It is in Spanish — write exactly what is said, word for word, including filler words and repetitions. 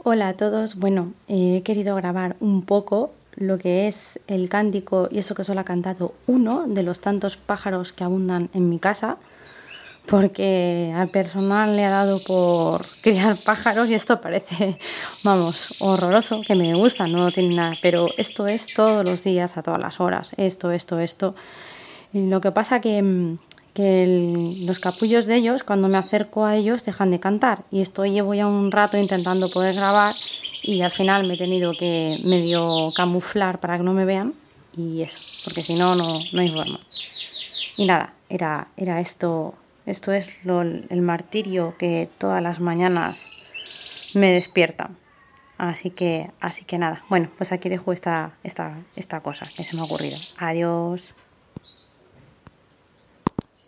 Hola a todos, bueno, eh, he querido grabar un poco lo que es el cántico y eso que solo ha cantado uno de los tantos pájaros que abundan en mi casa, porque al personal le ha dado por criar pájaros y esto parece, vamos, horroroso, que me gusta, no tiene nada, pero esto es todos los días, a todas las horas, esto, esto, esto. Y lo que pasa que, que el, los capullos de ellos, cuando me acerco a ellos, dejan de cantar. Y esto llevo ya un rato intentando poder grabar y al final me he tenido que medio camuflar para que no me vean. Y eso, porque si no, no, no hay forma. Y nada, era, era esto, esto es lo, el martirio que todas las mañanas me despierta. Así que, así que nada, bueno, pues aquí dejo esta, esta, esta cosa que se me ha ocurrido. Adiós.